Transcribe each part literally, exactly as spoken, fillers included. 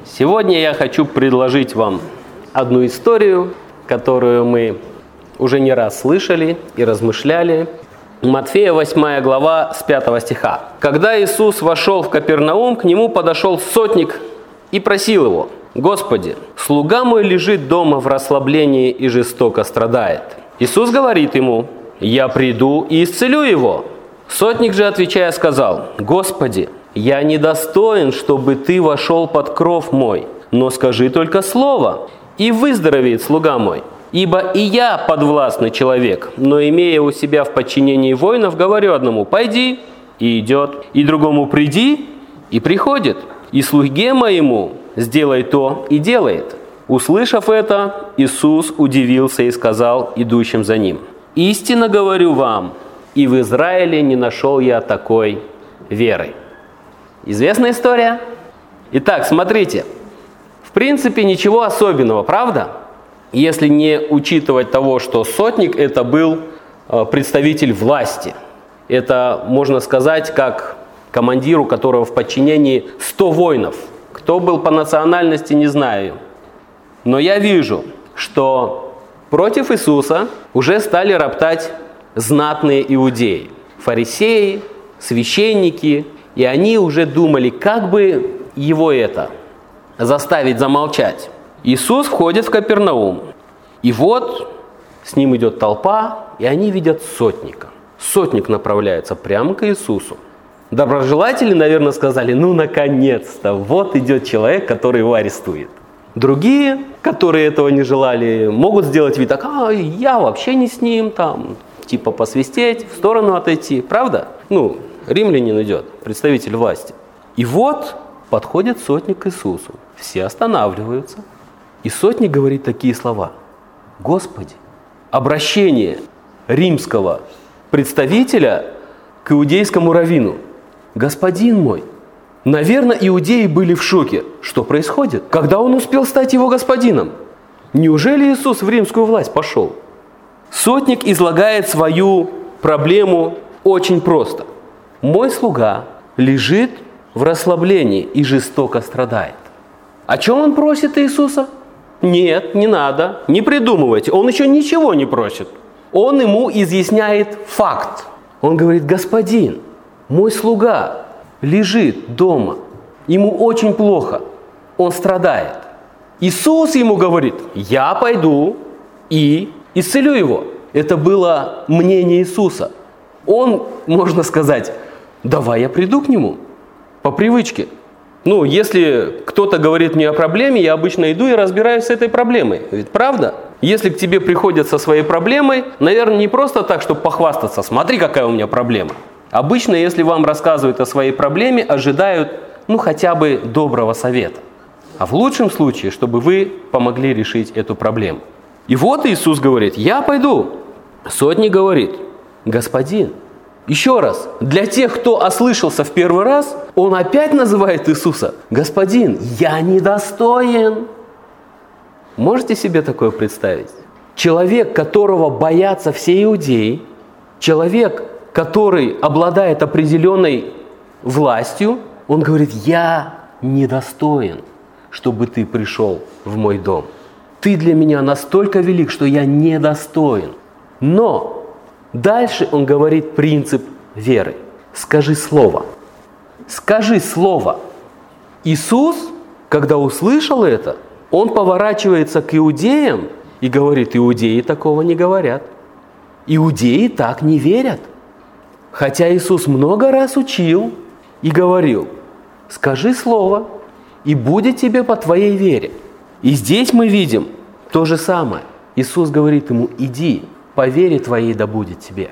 Сегодня я хочу предложить вам одну историю, которую мы уже не раз слышали и размышляли. Матфея восьмая глава с пятого стиха. «Когда Иисус вошел в Капернаум, к нему подошел сотник и просил его: „Господи, слуга мой лежит дома в расслаблении и жестоко страдает“. Иисус говорит ему: „Я приду и исцелю его“. Сотник же, отвечая, сказал: „Господи, я недостоин, чтобы ты вошел под кров мой, но скажи только слово, и выздоровеет слуга мой. Ибо и я подвластный человек, но имея у себя в подчинении воинов, говорю одному: пойди, и идет, и другому: приди, и приходит, и слуге моему: сделай то, и делает“. Услышав это, Иисус удивился и сказал идущим за ним: „Истинно говорю вам, и в Израиле не нашел я такой веры“». Известная история? Итак, смотрите. В принципе, ничего особенного, правда? Если не учитывать того, что сотник – это был представитель власти. Это, можно сказать, как командир, у которого в подчинении сто воинов. Кто был по национальности, не знаю. Но я вижу, что против Иисуса уже стали роптать знатные иудеи, фарисеи, священники, и они уже думали, как бы его это заставить замолчать. Иисус входит в Капернаум, и вот с ним идет толпа, и они видят сотника. Сотник направляется прямо к Иисусу. Доброжелатели, наверное, сказали: «Ну, наконец-то, вот идет человек, который его арестует». Другие, которые этого не желали, могут сделать вид: так, а, я вообще не с ним, там, типа посвистеть, в сторону отойти, правда? Ну, римлянин идет, представитель власти. И вот подходит сотник к Иисусу, все останавливаются, и сотник говорит такие слова: «Господи». Обращение римского представителя к иудейскому раввину: «Господин мой». Наверное, иудеи были в шоке. Что происходит? Когда он успел стать его господином? Неужели Иисус в римскую власть пошел? Сотник излагает свою проблему очень просто. «Мой слуга лежит в расслаблении и жестоко страдает». О чем он просит Иисуса? Нет, не надо, не придумывайте. Он еще ничего не просит. Он ему изъясняет факт. Он говорит: «Господин, мой слуга лежит дома, ему очень плохо, он страдает». Иисус ему говорит: «Я пойду и исцелю его». Это было мнение Иисуса. Он, можно сказать: «Давай я приду к нему по привычке». Ну, если кто-то говорит мне о проблеме, я обычно иду и разбираюсь с этой проблемой. Ведь правда? Если к тебе приходят со своей проблемой, наверное, не просто так, чтобы похвастаться: «Смотри, какая у меня проблема». Обычно, если вам рассказывают о своей проблеме, ожидают, ну, хотя бы доброго совета. А в лучшем случае, чтобы вы помогли решить эту проблему. И вот Иисус говорит: «Я пойду». Сотник говорит: «Господин». Еще раз, для тех, кто ослышался в первый раз, он опять называет Иисуса: «Господин, я недостоин». Можете себе такое представить? Человек, которого боятся все иудеи, человек, который обладает определенной властью, он говорит: «Я недостоин, чтобы ты пришел в мой дом. Ты для меня настолько велик, что я недостоин». Но дальше он говорит принцип веры. Скажи слово. Скажи слово. Иисус, когда услышал это, он поворачивается к иудеям и говорит: иудеи такого не говорят. Иудеи так не верят. Хотя Иисус много раз учил и говорил: скажи слово, и будет тебе по твоей вере. И здесь мы видим то же самое. Иисус говорит ему: иди, по вере твоей да будет тебе.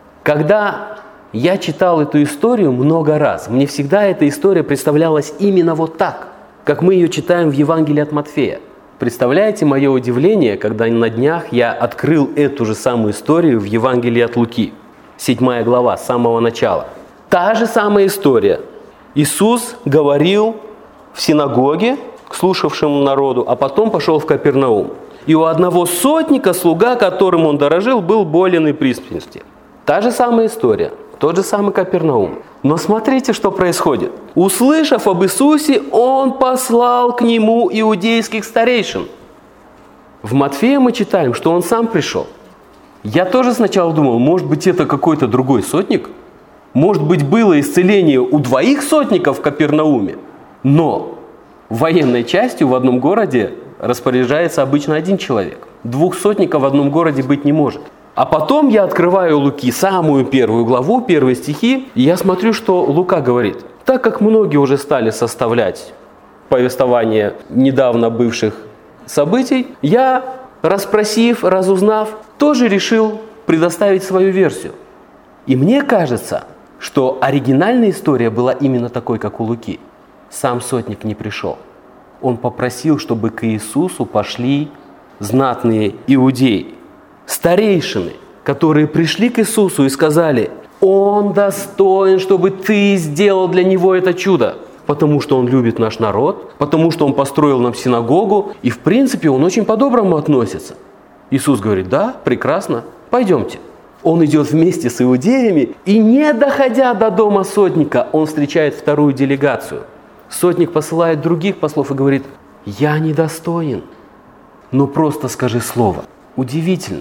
Когда я читал эту историю много раз, мне всегда эта история представлялась именно вот так, как мы ее читаем в Евангелии от Матфея. Представляете мое удивление, когда на днях я открыл эту же самую историю в Евангелии от Луки, седьмая глава, с самого начала. Та же самая история. Иисус говорил в синагоге к слушавшему народу, а потом пошел в Капернаум. И у одного сотника слуга, которым он дорожил, был болен и при смерти. Та же самая история. тот же самый Капернаум. Но смотрите, что происходит. Услышав об Иисусе, он послал к нему иудейских старейшин. В Матфея мы читаем, что он сам пришел. Я тоже сначала думал, может быть, это какой-то другой сотник? Может быть, было исцеление у двоих сотников в Капернауме? Но военной частью в одном городе распоряжается обычно один человек. Двух сотников в одном городе быть не может. А потом я открываю Луки, самую первую главу, первые стихи, и я смотрю, что Лука говорит. Так как многие уже стали составлять повествование недавно бывших событий, я, расспросив, разузнав, тоже решил предоставить свою версию. И мне кажется, что оригинальная история была именно такой, как у Луки. Сам сотник не пришел. Он попросил, чтобы к Иисусу пошли знатные иудеи, старейшины, которые пришли к Иисусу и сказали: «Он достоин, чтобы ты сделал для него это чудо, потому что он любит наш народ, потому что он построил нам синагогу, и в принципе он очень по-доброму относится». Иисус говорит: «Да, прекрасно, пойдемте». Он идет вместе с иудеями, и не доходя до дома сотника, он встречает вторую делегацию. Сотник посылает других послов и говорит: «Я недостоин, но просто скажи слово». Удивительно.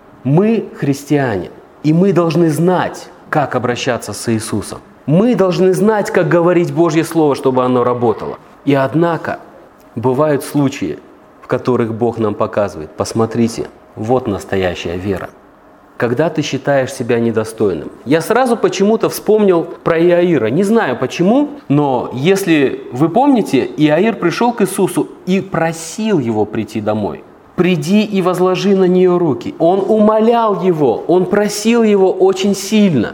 Мы христиане, и мы должны знать, как обращаться с Иисусом. Мы должны знать, как говорить Божье Слово, чтобы оно работало. И однако, бывают случаи, в которых Бог нам показывает: посмотрите, вот настоящая вера. Когда ты считаешь себя недостойным. Я сразу почему-то вспомнил про Иаира. Не знаю почему, но если вы помните, Иаир пришел к Иисусу и просил его прийти домой. «Приди и возложи на нее руки». Он умолял его, он просил его очень сильно.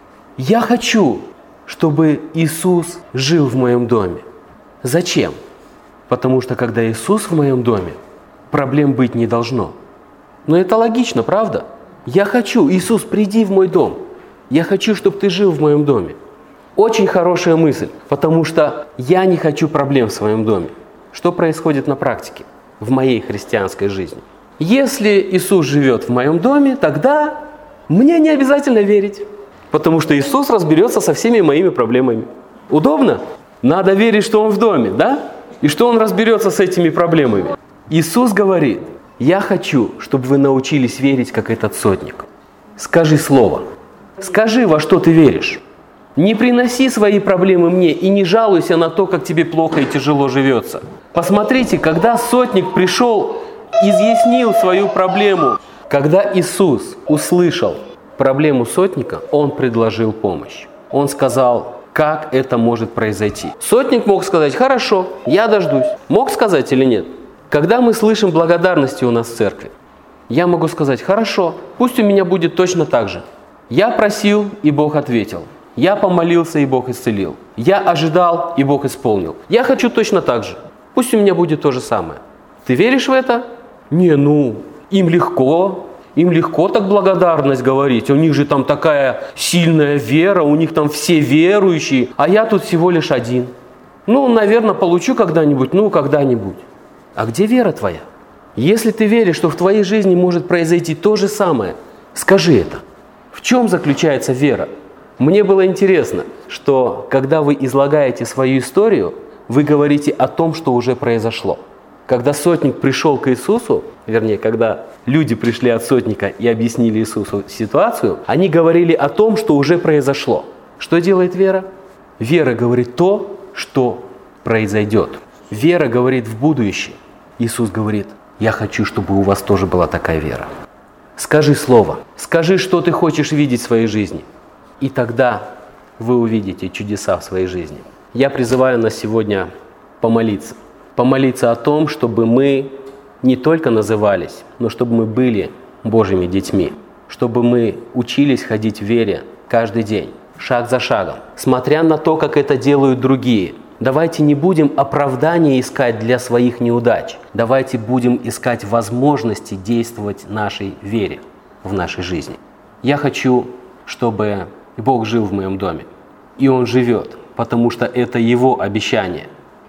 Я хочу, чтобы Иисус жил в моем доме. Зачем? Потому что когда Иисус в моем доме, проблем быть не должно. Но это логично, правда? Я хочу: Иисус, приди в мой дом. Я хочу, чтобы ты жил в моем доме. Очень хорошая мысль, потому что я не хочу проблем в своем доме. Что происходит на практике в моей христианской жизни? Если Иисус живет в моем доме, тогда мне не обязательно верить, потому что Иисус разберется со всеми моими проблемами. Удобно? Надо верить, что Он в доме, да? И что Он разберется с этими проблемами. Иисус говорит: «Я хочу, чтобы вы научились верить, как этот сотник». Скажи слово. Скажи, во что ты веришь. Не приноси свои проблемы мне и не жалуйся на то, как тебе плохо и тяжело живется. Посмотрите, когда сотник пришел, изъяснил свою проблему, когда Иисус услышал проблему сотника, Он предложил помощь. Он сказал, как это может произойти. Сотник мог сказать: «Хорошо, я дождусь». Мог сказать или нет? Когда мы слышим благодарности у нас в церкви, я могу сказать: «Хорошо, пусть у меня будет точно так же. Я просил, и Бог ответил. Я помолился, и Бог исцелил. Я ожидал, и Бог исполнил. Я хочу точно так же. Пусть у меня будет то же самое». Ты веришь в это? Не, ну, им легко. Им легко так благодарность говорить. У них же там такая сильная вера, у них там все верующие, а я тут всего лишь один. Ну, наверное, получу когда-нибудь, ну, когда-нибудь. А где вера твоя? Если ты веришь, что в твоей жизни может произойти то же самое, скажи это. В чем заключается вера? Мне было интересно, что когда вы излагаете свою историю, вы говорите о том, что уже произошло. Когда сотник пришел к Иисусу, вернее, когда люди пришли от сотника и объяснили Иисусу ситуацию, они говорили о том, что уже произошло. Что делает вера? Вера говорит то, что произойдет. Вера говорит в будущее. Иисус говорит: «Я хочу, чтобы у вас тоже была такая вера». Скажи слово, скажи, что ты хочешь видеть в своей жизни, и тогда вы увидите чудеса в своей жизни. Я призываю нас сегодня помолиться. Помолиться о том, чтобы мы не только назывались, но чтобы мы были Божьими детьми, чтобы мы учились ходить в вере каждый день, шаг за шагом, смотря на то, как это делают другие. Давайте не будем оправдания искать для своих неудач. Давайте будем искать возможности действовать нашей вере в нашей жизни. Я хочу, чтобы Бог жил в моем доме. И Он живет, потому что это Его обещание.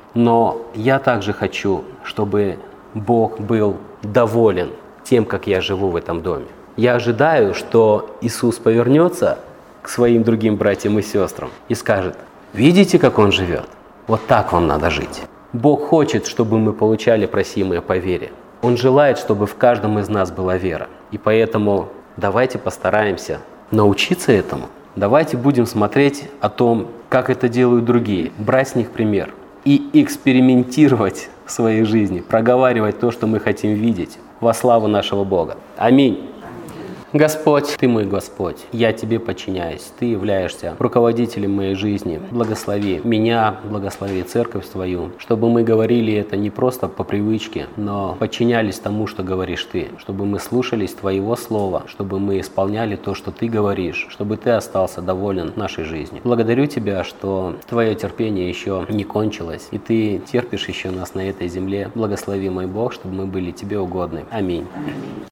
Но я также хочу, чтобы Бог был доволен тем, как я живу в этом доме. Я ожидаю, что Иисус повернется к своим другим братьям и сестрам и скажет: видите, как он живет? Вот так вам надо жить. Бог хочет, чтобы мы получали просимое по вере. Он желает, чтобы в каждом из нас была вера. И поэтому давайте постараемся научиться этому. Давайте будем смотреть о том, как это делают другие, брать с них пример и экспериментировать в своей жизни, проговаривать то, что мы хотим видеть во славу нашего Бога. Аминь. Господь, Ты мой Господь, я Тебе подчиняюсь, Ты являешься руководителем моей жизни. Благослови меня, благослови церковь Твою, чтобы мы говорили это не просто по привычке, но подчинялись тому, что говоришь Ты, чтобы мы слушались Твоего Слова, чтобы мы исполняли то, что Ты говоришь, чтобы Ты остался доволен нашей жизнью. Благодарю Тебя, что Твое терпение еще не кончилось, и Ты терпишь еще нас на этой земле. Благослови, мой Бог, чтобы мы были Тебе угодны. Аминь.